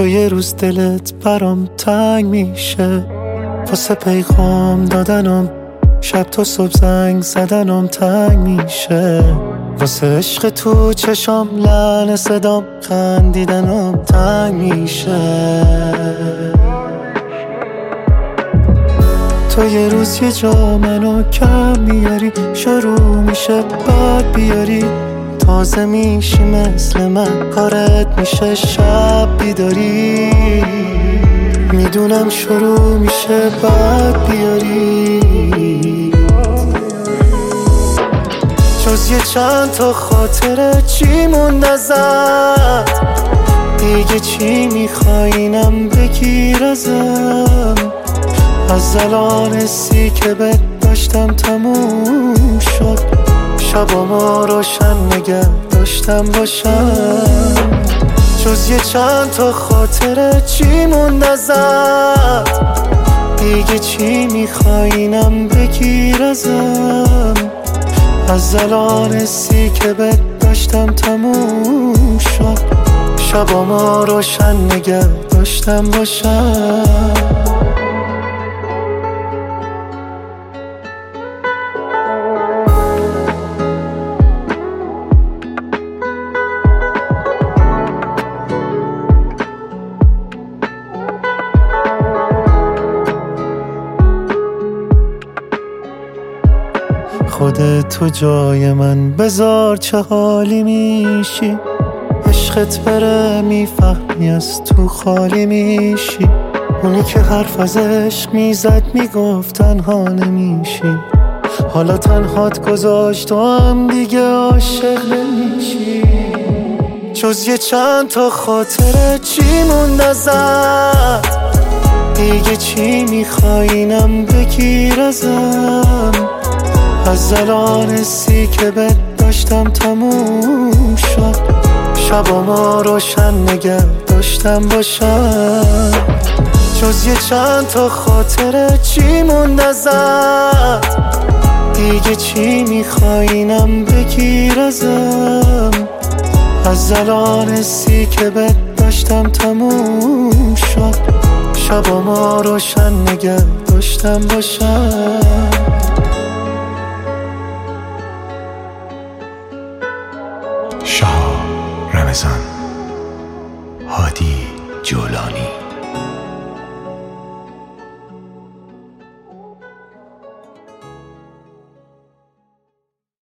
تو یه روز دلت برام تنگ میشه، واسه پیغام دادنم شب تا صبح زنگ زدنم تنگ میشه، واسه عشق تو چشام لعنه صدام خندیدنم تنگ میشه. تو یه روز یه جا منو کم میاری، شروع میشه بعد بیاری، تازه میشی مثل من کارت میشه شب بیداری، میدونم شروع میشه بعد بیاری، جز یه چند تا خاطره چی مون ازت، دیگه چی میخواینم بگیر ازم، از الان حسی که بهت داشتم تموم شد، شبامو روشن نگه داشتم باشم، جز یه چند تا خاطره چی مون ازت، دیگه چی میخواینم بگیر ازم، از الان حسی که بهت داشتم تموم شد، شبامو روشن نگه داشتم باشم. خودت تو جای من بذار چه حالی میشی، عشقت بره میفهمی از تو خالی میشی، اونی که حرف از عشق میزد میگفت تنها نمیشی، حالا تنهات گذاشت و هم دیگه عاشق نمیشی، جز یه چند تا خاطره چی موند ازت، دیگه چی میخواینم بگیر ازم، از الان حسی که بهت داشتم تموم شد، شبامو روشن نگه داشتم باشم، جز یه چند تا خاطره چی موند ازت، دیگه چی میخواینم بگیر ازم، از الان حسی که بهت داشتم تموم شد، شبامو روشن نگه داشتم باشم. شاه رمضان.